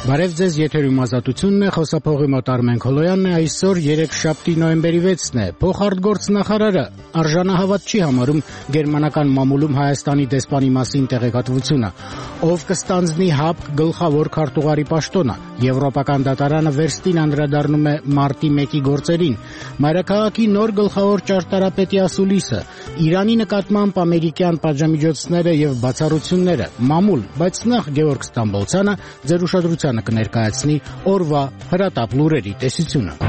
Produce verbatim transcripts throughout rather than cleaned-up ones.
Բարև ձեզ, եթերում ազատությունն է, խոսափողի մոտ Արմեն Քոլոյանն է, այսօր երեքշաբթի նոյեմբերի վեցն է։ Փոխարտգործնախարարը արժանահավատ չի համարում գերմանական մամուլում Հայաստանի դեսպանի մասին տեղեկատվությունը, ով կստանձնի ՀԱՊԿ գլխավոր քարտուղարի պաշտոնը, Եվրոպական դատարանը վերստին անդրադառնում է մարտի մեկի գործերին, Մայրաքաղաքի նոր գլխավոր ճարտարապետի ասուլիսը, Իրանի նկատմամբ ամերիկյան պատժամիջոցները եւ բացառությունները, մամուլ, բայց նախ Գևորգ Ստամբոլցյանը ձեր ուշադրությանը կներկայացնի օրվա հրատապ լուրերի տեսությունը։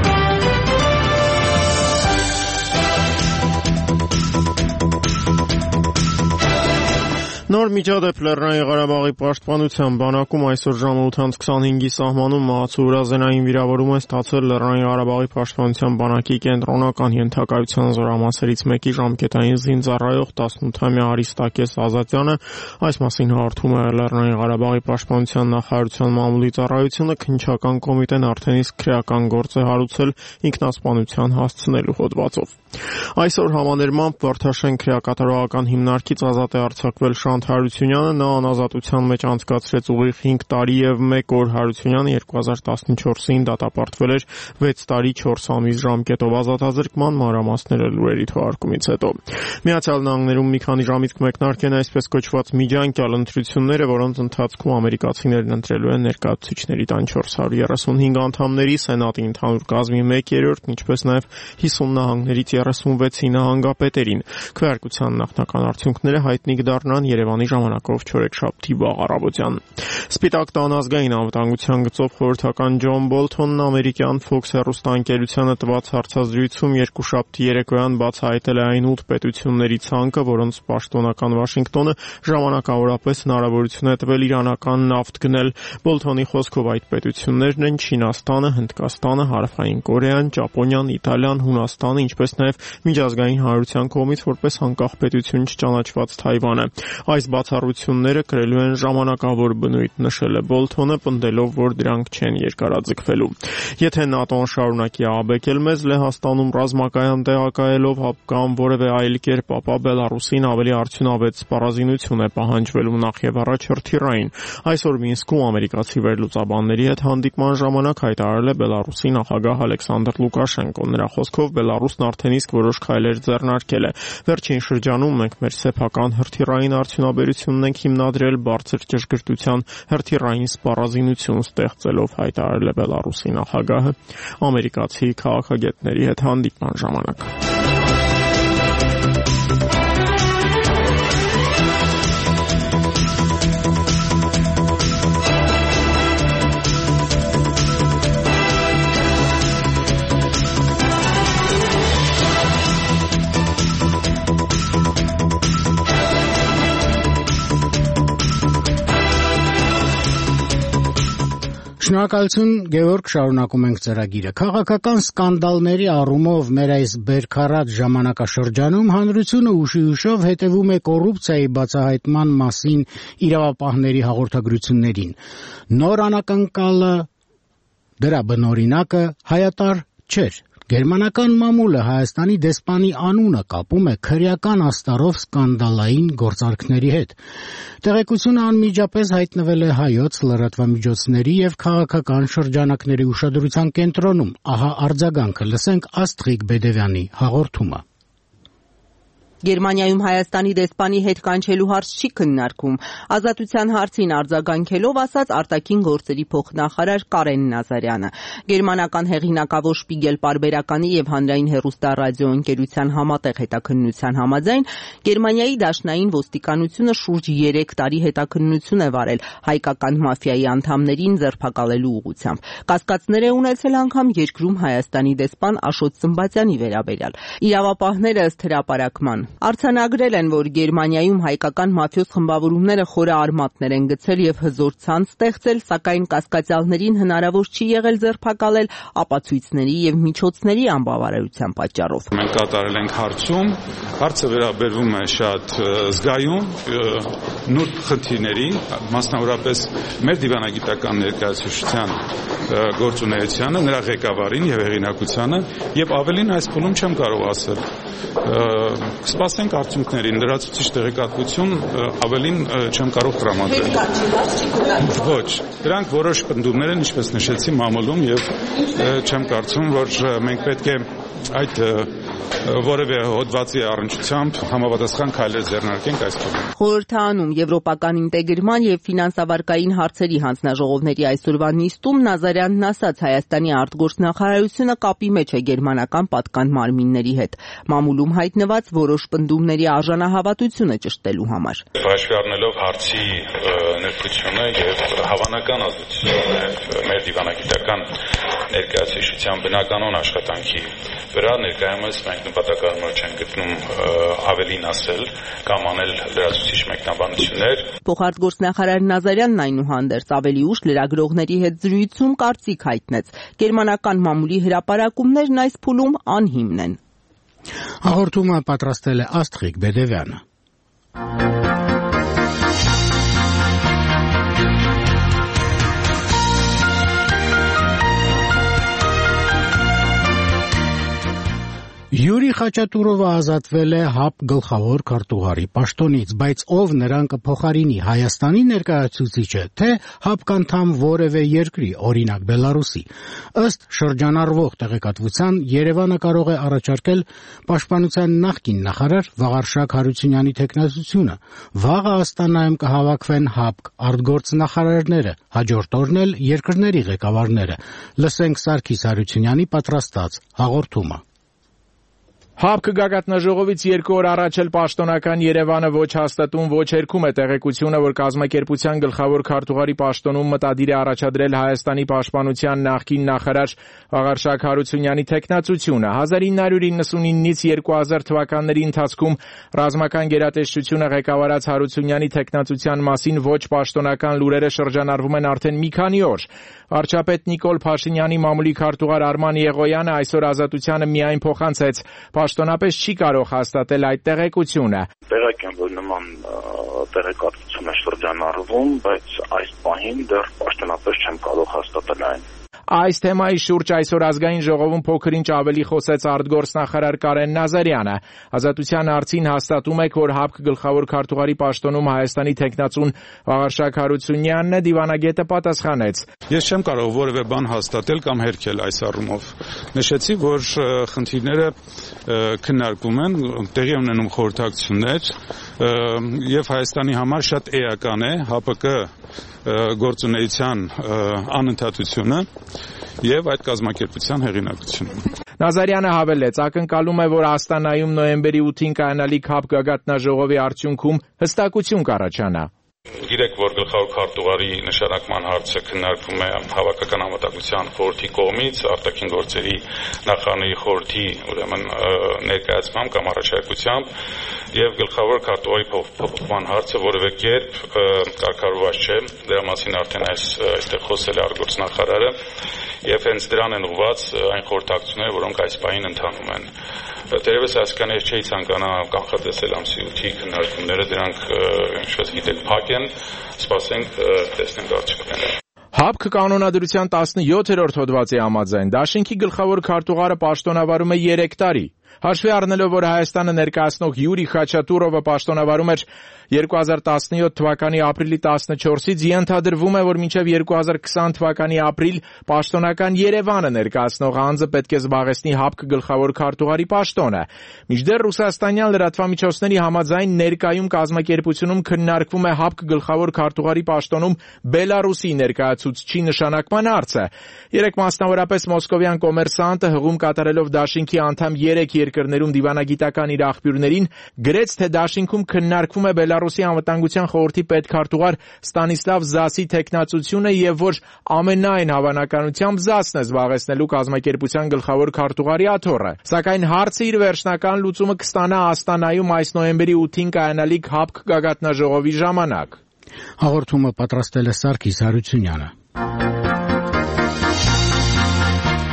Նոր միջադեպ Լեռնային Ղարաբաղի պաշտպանության բանակում այսօր ժամը ութ քսանհինգի սահմանում մահացու վրազենային վիրավորում է ստացել Լեռնային Ղարաբաղի պաշտպանության բանակի կենտրոնական ենթակայության զորամասերից մեկի ժամկետային զինծառայող տասնութամյա Արիստակես Ազատյանը, այս մասին հաղորդում է Լեռնային Ղարաբաղի պաշտպանության նախարարության մամուլի ծառայությունը, քննչական կոմիտեն արդեն իսկ քրեական գործ է հարուցել ինքնասպանության հասցնելու հոդվածով։ Այսօր համաներմամբ Վարդաշեն քրեակատարողական հիմնարկից ազատ է արձակվել Շանթ Հարությունյանը, նա անազատության մեջ անցկացրեց ուղիղ հինգ տարի եւ մեկ օր։ Հարությունյանը երկու հազար տասնչորսին դատապարտվել էր վեց տարի չորս ամիս ժամկետով ազատազրկման, մանրամասները լուրերի թողարկումից հետո։ Միացյալ Նահանգներում մի քանի ժամից կմեկնարկեն այսպես կոչված միջանկյալ ընտրությունները, որոնց ընթացքում ամերիկացիներն ընտրելու են ներկայացուցիչների տան չորս հարյուր երեսունհինգ անդամների, Սենատի ընդհանուր կազմի մեկ երրորդ, ինչպես նաեւ հիսուն նահանգներից երեսունվեցի նահանգապետերին։ Քվեարկության նախնական արդյունքները հայտնի կդառնան Երևանի ժամանակով չորեքշաբթի վաղ առավոտյան։ Սպիտակ տան ազգային անվտանգության գծով խորհրդական Ջոն Բոլթոնն ամերիկյան Fox հեռուստաընկերությանը տված հարցազրույցում երկուշաբթի երեկոյան բացահայտել է այն ութ պետությունների ցանկը, որոնց պաշտոնական Վաշինգտոնը ժամանակավորապես հնարավորություն է տվել իրանական նավթ գնել։ Բոլթոնի խոսքով այդ պետություններն են Չինաստանը, Հնդկաստանը, Հարավային Կորեան, Ճապոնիան, Իտալիան, Հունաստանը, ինչպես նաև միջազգային հանրության կողմից որպես անկախ պետություն չճանաչված Թայվանը։ Այս բացառությունները կրելու են ժամանակավոր բնույթ, նշել է Բոլթոնը, պնդելով, որ դրանք չեն երկարաձգվելու։ Եթե ՆԱՏՕ-ն շարունակի ահաբեկել մեզ Լեհաստանում ռազմակայան տեղակայելով հապկան որևէ այլ կերպ, ապա Բելարուսին ավելի արդյունավետ սպառազինություն է պահանջվելու նախ եւ առաջ հրթիռային։ Այսօր Մինսկում ամերիկացի վերլուծաբանների հետ հանդիպման ժամանակ հայտարարել է Բելարուսի նախագահ Ալեքսանդր Լուկաշենկոն։ Նրա խոսքով Բելարուսն արդեն իսկ որոշ քայլեր ձեռնարկել է։ Վերջին շրջանում մենք մեր սեփական հրթիռային արդյունաբերությունն ենք հիմնադրել բարձր ճշգրտության հրթիռային սպառազինություն ստեղծելով, հայտարարել է Բելարուսի նախագահը ամերիկացի քաղաքագետների հետ հանդիպման ժամանակ։ Շնորհակալություն, Գևորգ, շարունակում ենք ծրագիրը։ Քաղաքական սկանդալների առումով մեր այս բերքարած ժամանակաշրջանում հանրությունը ուշի-ուշով հետևում է կոռուպցիայի բացահայտման մասին իրավապահների հաղորդագրություններին։ Նոր անակնկալը, դրա բնօրինակը հայատար չէր։ Գերմանական մամուլը Հայաստանի դեսպանի անունը կապում է քրեական աստառով սկանդալային գործարքների հետ։ Տեղեկությունը անմիջապես հայտնվել է Հայոց լրատվամիջոցների եւ քաղաքական շրջանակների ուշադրության կենտրոնում։ Ահա արձագանքը, լսենք Աստղիկ Բեդևյանի հաղորդումը։ Գերմանիայում Հայաստանի դեսպանի հետ կանչելու հարց չի քննարկվում։ Ազատության հարցին արձագանքելով ասաց արտաքին գործերի փոխնախարար Կարեն Նազարյանը։ Գերմանական հեղինակավոր Շպիգել պարբերականի եւ հանրային հեռուստառադիո ընկերության համատեղ հետաքննության համաձայն Գերմանիայի դաշնային ոստիկանությունը շուրջ երեք տարի հետաքննություն է վարել հայկական մաֆիայի անդամներին ձերբակալելու ուղղությամբ։ Կասկածներ է ունեցել անգամ երկրում Հայաստանի դեսպան Աշոտ Սմբատյանի վերաբերյալ։ Իրավապահները ըստ հրապարակման արձանագրել են, որ Գերմանիայում հայկական մաֆիոզ խմբավորումները խորը արմատներ են գցել եւ հզոր ցանց ստեղծել, սակայն կասկածյալներին հնարավոր չի եղել ձերբակալել ապացույցների եւ միջոցների անբավարարության պատճառով։ Մենք կատարել ենք հարցում, հարցը վերաբերվում է շատ զգայուն նուրբ խնդիրների, մասնավորապես մեր դիվանագիտական ներկայացուցչության գործունեությանը, նրա ղեկավարին եւ հեղինակությանը, եւ ավելին այս փուլում չեմ կարող ասել։ Սպասենք արդյունքներին, լրացուցիչ տեղեկատվություն ավելին չեմ կարող տրամադրել։ Ոչ, դրանք որոշ պնդումներ են, ինչպես նշեցի մամուլում, եւ չեմ կարծում, որ մենք պետք է այդ որևէ հոդվածի առնչությամբ համապատասխան քայլեր ձեռնարկենք այս փուլում։ Խորհրդանում Եվրոպական ինտեգրման եւ ֆինանսավարկային հարցերի հանձնաժողովների այսօրվա նիստում Նազարյանն ասաց, Հայաստանի արտգործնախարարությունը կապի մեջ է գերմանական պատկան մարմինների հետ, մամուլում հայտնված որոշ պնդումների արժանահավատությունը ճշտելու համար։ Հաշվի առնելով հարցի նրբությունը եւ հավանական ազդեցությունը մեր դիվանագիտական ներկայացուցչության բնականon աշխատանքի վրա, ներկայումս մենք նպատակահարմար չենք գտնում ավելին ասել կամ անել լրացուցիչ մեկնաբանություններ։ Փոխարտգործնախարար Նազարյանն այնուհանդերձ ավելի ուշ լրագրողների հետ զրույցում կարծիք հայտնեց. Գերմանական մամուլի հրապարակումներն այս փուլում անհիմն են։ Հաղորդումը պատրաստել է Աստղիկ Բեդևյանը։ Յուրի Խաչատուրովը ազատվել է ՀԱՊ գլխավոր քարտուղարի պաշտոնից, բայց ով նրան կփոխարինի, Հայաստանի ներկայացուցիչը, թե ՀԱՊ անդամ որևէ երկրի, օրինակ Բելարուսի։ Ըստ շրջանառվող տեղեկատվության, Երևանը կարող է առաջարկել Պաշտպանության նախկին նախարար Վաղարշակ Հարությունյանի թեկնածությունը։ Վաղը Աստանայում կհավաքվեն ՀԱՊ արտգործնախարարները, հաջորդ օրն էլ երկրների ղեկավարները։ Լսենք Սարգիս Հարությունյանի պատրաստած հաղորդումը։ ՀԱՊ գագաթնաժողովից երկու օր առաջ էլ պաշտոնական Երևանը ոչ հաստատում, ոչ հերքում է տեղեկությունը, որ կազմակերպության գլխավոր քարտուղարի պաշտոնում մտադիր է առաջադրել Հայաստանի պաշտպանության նախկին նախարար Վաղարշակ Հարությունյանի թեկնածությունը։ հազար ինը հարյուր իննսունինից երկու հազար թվականների ընթացքում ռազմական գերատեսչությունը ղեկավարած Հարությունյանի թեկնածության մասին ոչ պաշտոնական լուրերը շրջանառվում են արդեն մի քանի օր։ Վարչապետ Նիկոլ Փաշինյանի մամուլի քարտուղար Արման Եղոյանը այսօր Ազատությանը միայն փոխանցեց. Պաշտոնապես չի կարող հաստատել այդ տեղեկությունը։ Տեղեկ եմ, որ նման տեղեկատվություն է շրջանառվում, բայց այս պահին դեռ պաշտոնապես չեմ կարող հաստատել այն։ Այս թեմայի շուրջ այսօր ազգային ժողովում փոքր-ինչ ավելի խոսեց արտգործնախարար Կարեն Նազարյանը։ Ազատության հարցին հաստատում եք, որ ՀԱՊ գլխավոր քարտուղարի պաշտոնում Հայաստանի թեկնածուն Վաղարշակ Հարությունյանն է, դիվանագետը պատասխանեց. Ես չեմ կարող որևէ բան հաստատել կամ հերքել այս առումով։ Նշեցի, որ խնդիրները քննարկվում են, տեղի ունենում խորհրդակցություններ եւ Հայաստանի համար շատ էական է ՀԱՊԿ գործունեության անընդհատությունը եւ այդ կազմակերպության հեղինակությունը։ Նազարյանը հավելեց, ակնկալում է, որ Աստանայում նոյեմբերի ութին կայանալիք ՀԱՊ գագաթնաժողովի արդյունքում հստակություն կառաջանա։ Գիտեք, որ գլխավոր քարտուղարի նշանակման հարցը քննարկվում է Հավաքական անվտանգության խորհրդի կողմից, արտաքին գործերի նախարարների խորհրդի ուրեմն ներկայացմամբ կամ առաջարկությամբ, եւ գլխավոր քարտուղարի փոխփոխման հարցը որևէ կերպ կարգավորված չէ, դրա մասին արդեն այս այստեղ խոսել է արտգործնախարարը, եւ հենց դրան են ուղղված այն խորհրդակցությունները, որոնք այս պահին ընթանում են։ Դերևս այսքան էլ չի ցանկանա կանխատեսել ամսի ութի քննարկումները, դրանք ինչպես գիտեք փակ են, սպասենք տեսնենք արդյունքները։ ՀԱՊԿ կանոնադրության տասնյոթերորդ հոդվածի համաձայն Դաշինքի գլխավոր քարտուղարը պաշտոնավարում է երեք տարի։ Հաշվի առնելով, որ Հայաստանը ներկայացնող Յուրի Խաչատուրովը պաշտոնավարում էր երկու հազար տասնյոթ թվականի ապրիլի տասնչորսից, ենթադրվում է, որ մինչև երկու հազար քսան թվականի ապրիլ պաշտոնական Երևանը ներկայացնող անձը պետք է զբաղեցնի ՀԱՊԿ գլխավոր քարտուղարի պաշտոնը։ Մինչդեռ ռուսաստանյան լրատվամիջոցների համաձայն ներկայում կազմակերպությունում քննարկվում է ՀԱՊԿ գլխավոր քարտուղարի պաշտոնում Բելարուսի ներկայացուցչի նշանակման հարցը։ Երեք մասնավորապես մոսկովյան կոմերսանտը հղում կատարելով Դաշինքի անդամ երեք երկրներում դիվանագիտական իր աղբյուրներին գրեց, թե Դաշինքում քննարկվում է Բելարուսի անվտանգության խորհրդի պետքարտուղար Ստանիսլավ Զասի թեկնածությունը եւ որ ամենայն հավանականությամբ Զասն է զբաղեցնելու կազմակերպության գլխավոր քարտուղարի աթոռը։ Սակայն հարցը իր վերջնական լուծումը կստանա Աստանայում այս նոյեմբերի ութին կայանալիք ՀԱՊԿ գագաթնաժողովի ժամանակ։ Հաղորդումը պատրաստել է Սարգիս Հարությունյանը։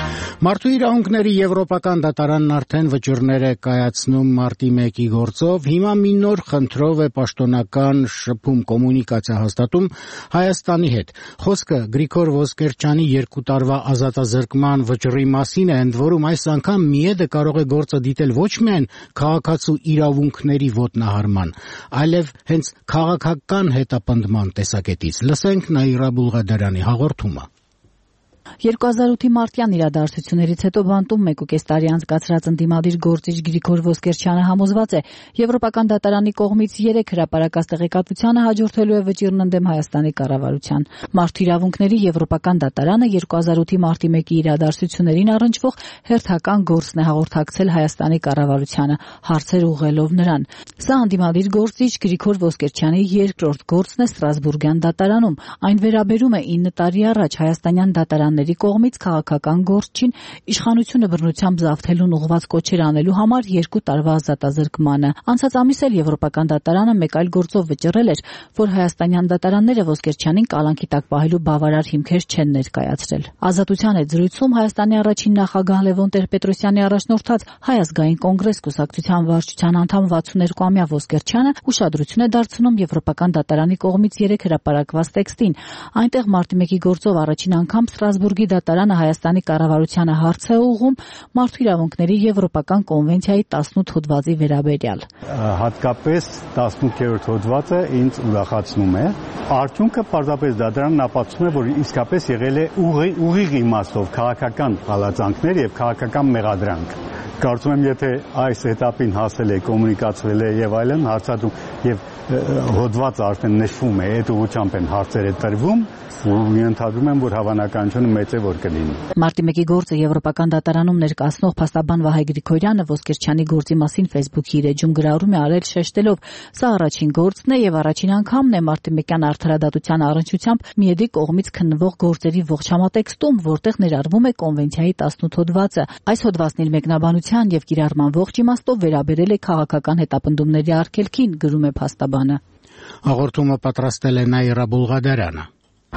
Մարդու իրավունքների Եվրոպական դատարանն արդեն վճիռներ է կայացնում մարտի մեկի գործով, հիմա մի նոր խնդրով է պաշտոնական շփում կոմունիկացիա հաստատում Հայաստանի հետ։ Խոսքը Գրիգոր Ոսկերչյանի երկու տարվա ազատազրկման վճռի մասին է, ընդ որում այս անգամ ՄԻԵԴ-ը կարող է գործը դիտել ոչ միայն քաղաքացու իրավունքների ոտնահարման, այլև հենց քաղաքական հետապնդման տեսակետից։ Լսենք Նաիրա Բուլղադարյանի հաղորդումը։ երկու հազար ութի մարտյան իրադարձություններից հետո բանտում մեկուկես տարի անցկացրած ընդդիմադիր գործիչ Գրիգոր Ոսկերչյանը համոզված է, Եվրոպական դատարանի կողմից երեք հրապարակած տեղեկատվությանը հաջորդելու է վճիռն ընդդեմ Հայաստանի կառավարության։ Մարդու իրավունքների Եվրոպական դատարանը երկու հազար ութի մարտի մեկի իրադարձություններին առնչվող հերթական գործն է հաղորդակցել Հայաստանի կառավարությանը, հարցեր ուղղելով նրան։ Սա ընդդիմադիր գործիչ Գրիգոր Ոսկերչյանի երկրորդ գործն է Ստրասբուրգյան դատարանում։ Այն վերաբերում է ինը տարի առաջ հայաստանյան դատարանների կողմից քաղաքական գործչին իշխանությունը բռնությամբ զավթելուն ուղղված կոչեր անելու համար երկու տարվա ազատազրկմանը։ Անցած ամիս էլ Եվրոպական դատարանը մեկ այլ գործով վճռել էր, որ հայաստանյան դատարանները Ոսկերչյանին կալանքի տակ պահելու բավարար հիմքեր չեն ներկայացրել։ Ազատության հետ զրույցում Հայաստանի առաջին նախագահ Լևոն Տեր-Պետրոսյանի առաջնորդած Հայ ազգային կոնգրես կուսակցության վարչության անդամ վաթսունհերկուամյա Ոսկերչյանը ուշադրություն է դարձնում Եվրոպական դատարանի կողմից երեք հրապարակված տեքստին։ Այնտեղ մարտի մեկի գործով առաջին անգամ Ստրասբուրգի դատարանը Հայաստանի կառավարությանը հարց է ուղղում մարդու իրավունքների Եվրոպական կոնվենցիայի տասնութ հոդվածի վերաբերյալ։ Հատկապես տասնութերորդ հոդվածը ինձ ուրախացնում է։ Արդյունքը պարզապես դատարանն ապացուցում է, որ իսկապես եղել է ուղիղ իմաստով քաղաքական հալածանքներ եւ քաղաքական մեղադրանք։ Կարծում եմ, եթե այս этаպին հասել է, կոմունիկացվել է եւ այլն, հարցադրում եւ հոդվածը արդեն նշվում է, այդ ուղղությամբ են հարցերը տրվում, ու ենթադրում եմ, որ հավանականությունը մեծ է, որ կլինի։ Մարտի մեկի գործը Եվրոպական դատարանում ներկայացնող փաստաբան Վահե Գրիգորյանը Ոսկերչյանի գործի մասին Facebook-ի իր էջում գրառում է արել շեշտելով. «Սա առաջին գործն է եւ առաջին անգամն է մարտի մեկյան արդարադատության առնչությամբ ՄԻԵԴ-ի կողմից քննվող գործերի ողջ համատեքստում, որտեղ ներառվում է կոնվենցիայի տասնութ հոդվածը։ Այս հոդվածն իր մեկնաբանության եւ կիրառման ողջ իմաստով վերաբերել է քաղաքական հետապնդումների արգելքին», գրում է փաստաբանը։ Հաղորդումը պատրաստել է Նաիրա Բուլղադարյանը։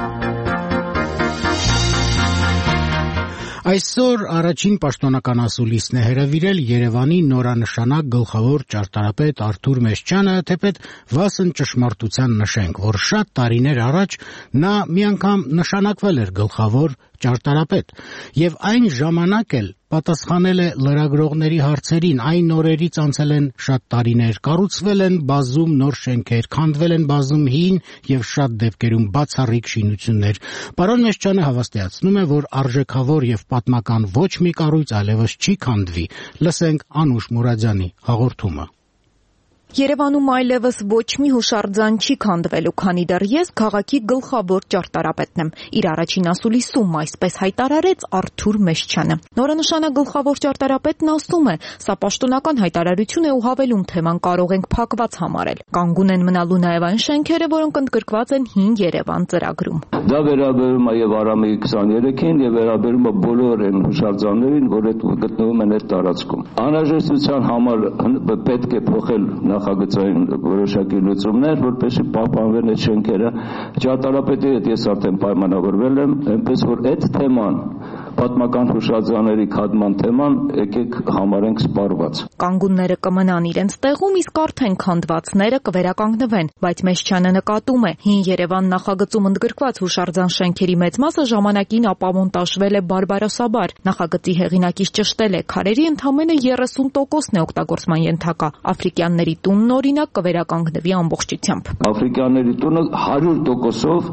Այսօր առաջին պաշտոնական ասուլիսն է հրավիրել Երևանի նորանշանակ գլխավոր ճարտարապետ Արթուր Մեսչյանը, թեպետ վասն ճշմարտության նշենք, որ շատ տարիներ առաջ նա մի անգամ նշանակվել էր գլխավոր ճարտարապետ եւ այն ժամանակ էլ պատասխանել է լրագրողների հարցերին։ Այն օրերից անցել են շատ տարիներ, կառուցվել են բազում նոր շենքեր, քանդվել են բազում հին եւ շատ դեպքերում բացառիկ շինություններ։ Պարոն Մեսչյանը հավաստիացնում է, որ արժեքավոր եւ պատմական ոչ մի կառույց այլևս չի քանդվի։ Լսենք Անուշ Մուրադյանի հաղորդումը։ Երևանում այլևս ոչ մի հուշարձան չի քանդվելու, քանի դեռ ես քաղաքի գլխավոր ճարտարապետն եմ։ Իր առաջին ասուլիսում այսպես հայտարարեց Արթուր Մեսչյանը։ Նորանշանակ գլխավոր ճարտարապետն ասում է, սա պաշտոնական հայտարարություն է ու հավելում թեման կարող ենք փակված համարել։ Կանգուն են մնալու նաև այն շենքերը, որոնք ընդգրկված են հին Երևան ծրագրում։ Դա վերաբերում է եւ Արամեի քսաներեքին եւ վերաբերում է բոլոր այն հուշարձաններին, որ գտնվում են այդ տարածքում։ Անհրաժեշտության համար պետք է փոխել նախագծային որոշակի լուծումներ, որպեսզի պահպանվեն այդ շենքերը։ Ճարտարապետի հետ ես արդեն պայմանավորվել եմ, այնպես որ այդ թեման, պատմական հուշարձանների քանդման թեման, եկեք համարենք սպառված։ Կանգունները կմնան իրենց տեղում, իսկ արդեն քանդվածները կվերականգնվեն, բայց Մեսչյանը նկատում է, հին Երևան նախագծում ընդգրկված հուշարձան շենքերի մեծ մասը ժամանակին ապամոնտաժվել է բարբարոսաբար։ Նախագծի հեղինակից ճշտել է, քարերի ընդամենը երեսուն տոկոսն է օգտագործման ենթակա։ Աֆրիկյանների տունն օրինակ կվերականգնվի ամբողջությամբ։ Աֆրիկյանների տունը հարյուր տոկոսով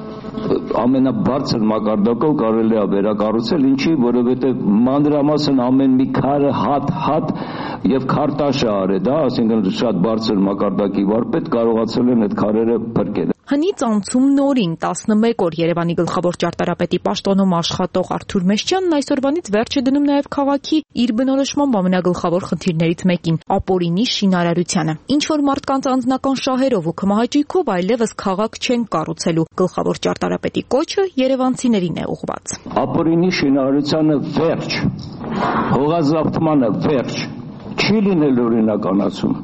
ամենաբարձր մակարդակով կարելի է վերակառուցել, ինչի, որովհետև մանրամասն ամեն մի քարը հատ-հատ եւ քարտաշ է արել, դա, այսինքն շատ բարձր մակարդակի վարպետ կարողացել են այդ քարերը փրկել։ Հնից անցում նորին տասնմեկ օր Երևանի գլխավոր ճարտարապետի պաշտոնում աշխատող Արթուր Մեսչյանն այսօրվանից վերջ է դնում նաև քաղաքի իր բնորոշմամբ ամենագլխավոր խնդիրներից մեկին՝ ապօրինի շինարարությանը։ Ինչ որ մարդկանց անձնական շահերով ու քմահաճույքով այլևս քաղաք չեն կառուցելու։ Գլխավոր ճարտարապետի կոչը երևանցիներին է ուղղված։ Ապօրինի շինարարությանը վերջ, հողազավթմանը վերջ, չի լինել օրինականացում։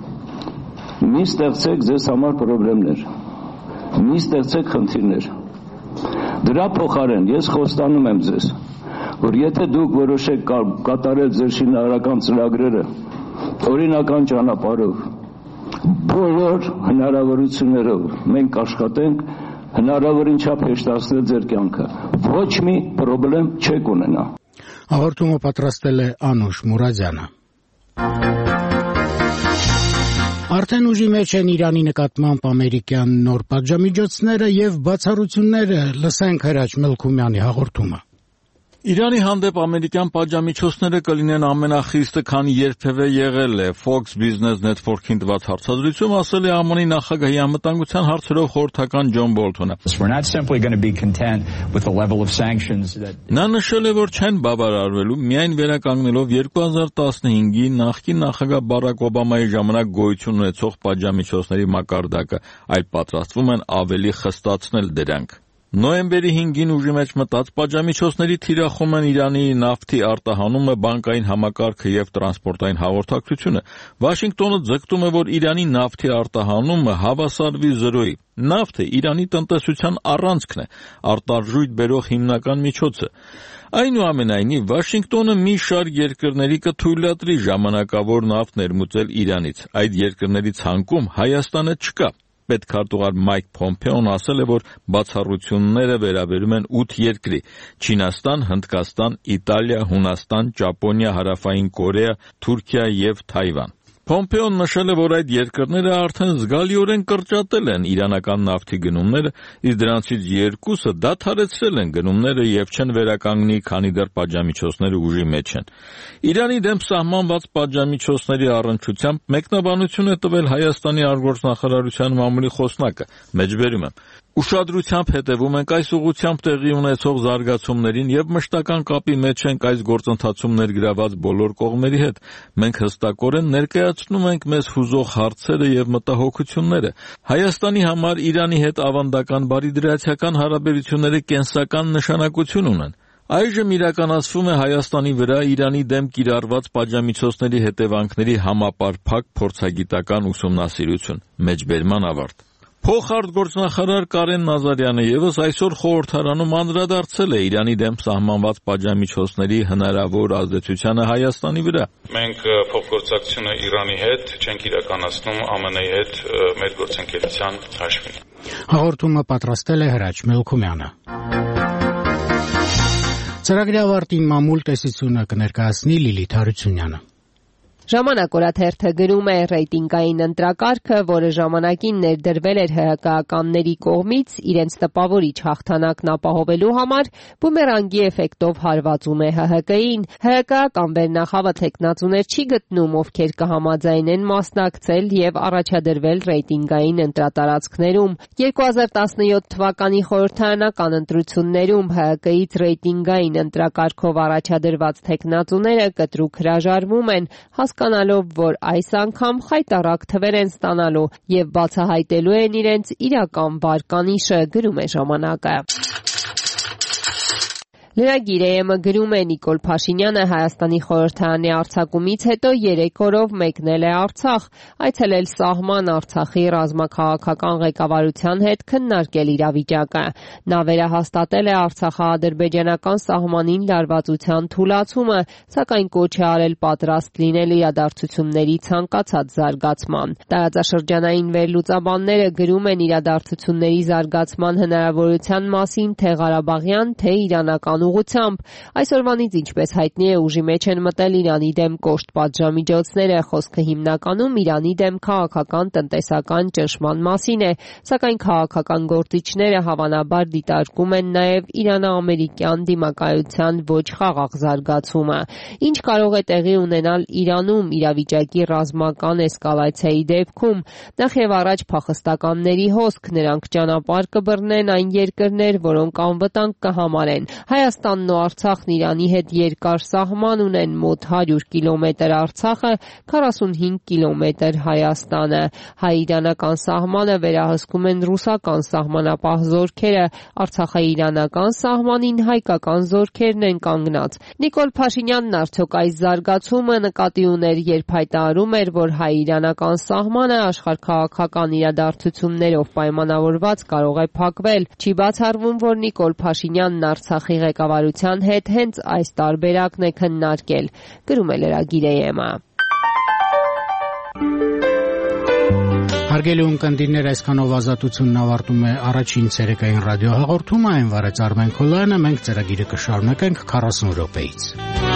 Մի ստեղծեք ձեզ համար խնդիրներ։ Մի ստեղծեք խնդիրներ։ Դրա փոխարեն ես խոստանում եմ ձեզ, որ եթե դուք որոշեք կատարել ձեր շինարարական ծրագրերը օրինական ճանապարհով, բոլոր հնարավորություններով մենք աշխատենք հնարավորին չափ հեշտացնել ձեր կյանքը։ Ոչ մի խնդրեմ չեք ունենա։ Հաղորդումը պատրաստել է Անուշ Մուրադյանը։ Արդեն ուժի մեջ են Իրանի նկատմամբ ամերիկյան նոր պատժամիջոցները եւ բացառությունները, լսենք Հրաչ Մելքումյանի հաղորդումը։ Իրանի հանդեպ ամերիկյան պատժամիջոցները կլինեն ամենախիստը, քանի երբևէ եղել է։ Fox Business Network-ին տված հարցազրույցում ասել է ԱՄՆ-ի նախագահի անվտանգության հարցերով խորհրդական Ջոն Բոլթոնը։ Նա նշել է, որ չեն բավարարվելու միայն վերականգնելով երկու հազար տասնհինգի նախկին նախագահ Բարակ Օբամայի ժամանակ գոյություն ունեցող պատժամիջոցների մակարդակը, այլ պատրաստվում են ավելի խստացնել դրանք։ Նոյեմբերի հինգին ուժի մեջ մտած պատժամիջոցների թիրախում են Իրանի նավթի արտահանումը, բանկային համակարգը եւ տրանսպորտային հաղորդակցությունը։ Վաշինգտոնը ձգտում է, որ Իրանի նավթի արտահանումը հավասարվի զրոյի։ Նավթը Իրանի տնտեսության առանցքն է, արտարժույթ բերող հիմնական միջոցը։ Այնուամենայնիվ, Վաշինգտոնը մի շարք երկրների կթույլատրի ժամանակավոր նավթ ներմուծել Իրանից։ Այդ երկրների ցանկում Հայաստանը չկա։ Պետքարտուղար Մայք Փոմփեոն ասել է, որ բացառությունները վերաբերում են ութ երկրի՝ Չինաստան, Հնդկաստան, Իտալիա, Հունաստան, Ճապոնիա, Հարավային Կորեա, Թուրքիա եւ Թայվան։ Փոմփեոն նշել է, որ այդ երկրները արդեն զգալիորեն կրճատել են իրանական նավթի գնումները, իսկ դրանցից երկուսը դադարեցրել են գնումները եւ չեն վերականգնի, քանի դեռ պատժամիջոցները ուժի մեջ են։ Իրանի դեմ սահմանված պատժամիջոցների առնչությամբ մեկնաբանություն է տվել Հայաստանի արտգործնախարարության մամուլի խոսնակը։ Մեջբերում եմ. Ուշադրությամբ հետևում ենք այս ուղղությամբ տեղի ունեցող զարգացումներին եւ մշտական կապի մեջ ենք այս գործընթացում ներգրաված բոլոր կողմերի հետ։ Մենք հստակորեն ներկայացնում ենք մեզ հուզող հարցերը եւ մտահոգությունները։ Հայաստանի համար Իրանի հետ ավանդական բարիդրացիական հարաբերությունները կենսական նշանակություն ունեն։ Այժմ իրականացվում է Հայաստանի վրա Իրանի դեմ կիրառված պատժամիջոցների հետևանքների համապարփակ փորձագիտական ուսումնասիրություն։ Մեջբերման ավարտ։ Փոխարտգործնախարար Կարեն Նազարյանը եւս այսօր խորհրդարանում անդրադարձել է Իրանի դեմ սահմանված պատժամիջոցների հնարավոր ազդեցությանը Հայաստանի վրա։ Մենք փոխգործակցությունը Իրանի հետ չենք իրականացնում ԱՄՆ-ի հետ մեր գործընկերության հաշվին։ Հաղորդումը պատրաստել է Հրաչ Մելքումյանը։ Ծրագրի ավարտին մամուլ տեսությունը կներկայացնի Լիլիթ Հարությունյանը։ Ժամանակ օրաթերթը գրում է ռեյտինգային ընտրակարգը, որը ժամանակին ներդրվել էր ՀՀԿ-ականների կողմից իրենց տպավորիչ հաղթանակն ապահովելու համար, բումերանգի էֆեկտով հարվածում է ՀՀԿ-ին։ ՀՀԿ-ական վերնախավը թեկնածուներ չի գտնում, ովքեր կհամաձայնեն մասնակցել եւ առաջադրվել ռեյտինգային ընտրատարածքներում։ երկու հազար տասնյոթ թվականի խորհրդարանական ընտրություններում ՀՀԿ-ից ռեյտինգային ընտրակարգով առաջադրված թեկնածուները կտրուկ հրաժարվում են, հասկանալով, որ այս անգամ խայտառակ թվեր են ստանալու եւ բացահայտելու են իրենց իրական վարկանիշը, գրում է ժամանակը։ Լրագիր է ԵՄ գրում է Նիկոլ Փաշինյանը Հայաստանի խորհրդարանի արձակումից հետո երեք օրով մեկնել է Արցախ, այցելել սահման Արցախի ռազմաքաղաքական ղեկավարության հետ քննարկել իրավիճակը։ Նա վերահաստատել է արցախա-ադրբեջանական սահմանին լարվածության թուլացումը, սակայն կոչ է արել պատրաստ լինել իրադարձությունների ցանկացած զարգացման։ Տարածաշրջանային վերլուծաբանները գրում են իրադարձությունների զարգացման հնարավորության մասին թե Ղարաբաղյան, թե իրանական ուղղությամբ։ Այսօրվանից, ինչպես հայտնի է, ուժի մեջ են մտել Իրանի դեմ կոշտ պատժամիջոցները, խոսքը հիմնականում Իրանի դեմ քաղաքական տնտեսական ճնշման մասին է, սակայն քաղաքական գործիչները հավանաբար դիտարկում են նաև իրանա-ամերիկյան դիմակայության ոչ խաղաղ զարգացումը։ Ինչ կարող է տեղի ունենալ Իրանում իրավիճակի ռազմական էսկալացիայի դեպքում։ Նախ եւ առաջ փախստականների հոսք, նրանք ճանապարհ կբռնեն այն երկրներ, որոնք անվտանգ կհամարեն։ Հայաստանն ու Արցախն Իրանի հետ երկար սահման ունեն, մոտ հարյուր կիլոմետր Արցախը, քառասունհինգ կիլոմետր Հայաստանը։ Հայ-իրանական սահմանը վերահսկում են ռուսական սահմանապահ զորքերը, Արցախա-իրանական սահմանին հայկական զորքերն են կանգնած։ Նիկոլ Փաշինյանն արդյոք այս զարգացումը նկատի ուներ, երբ հայտարարում էր, որ հայ-իրանական սահմանը աշխարհաքաղաքական իրադարձություններով պայմանավորված կարող է փակվել։ Չի բացառվում, որ Նիկոլ Փաշինյանն Արցախի ղեկավարության հետ հենց այս տարբերակն է քննարկել, գրում է լրագիր Էեմը։ Հարգելի ունկնդիրներ, այսքանով Ազատությունն ավարտում է առաջին ցերեկային ռադիոհաղորդումը, այն վարեց Արմեն Քոլյանը, մենք ծրագիրը կշարունակենք քառասուն րոպեից։